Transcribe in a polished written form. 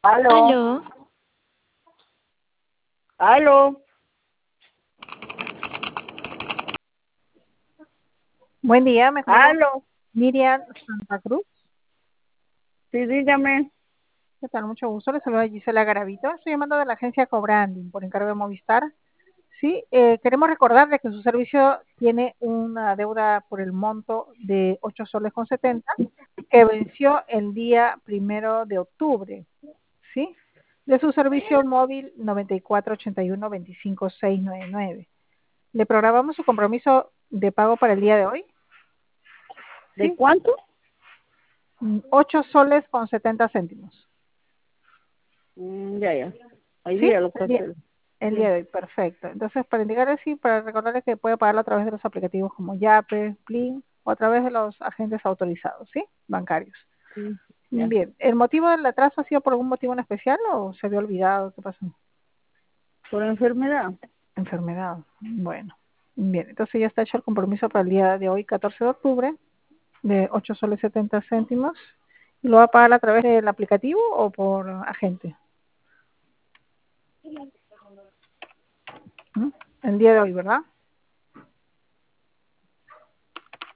Aló, Aló, aló. Buen día, me comunico con Aló. Miriam Santa Cruz. Sí, dígame. ¿Qué tal? Mucho gusto. Le saluda Gisela Garavito. Estoy llamando de la agencia Cobranding por encargo de Movistar. Sí, queremos recordarle que su servicio tiene una deuda por el monto de 8 soles con 70 que venció el día 1 de octubre. ¿Sí? De su servicio móvil 9481-25699. Le programamos su compromiso de pago para el día de hoy. ¿De ¿Sí? cuánto? 8 soles con 70 céntimos. Ya. Hoy ¿Sí? día lo que hacer. El día de hoy, perfecto. Entonces, para indicarle, sí, para recordarle que puede pagarlo a través de los aplicativos como Yape, Plin o a través de los agentes autorizados, ¿sí? Bancarios. Sí, ya. Bien, ¿el motivo del atraso ha sido por algún motivo en especial o se había olvidado? ¿Qué pasó? ¿Por enfermedad? Enfermedad. Bueno, bien, entonces ya está hecho el compromiso para el día de hoy, 14 de octubre, de 8 soles 70 céntimos. ¿Y lo va a pagar a través del aplicativo o por agente? ¿Mm? El día de hoy, ¿verdad?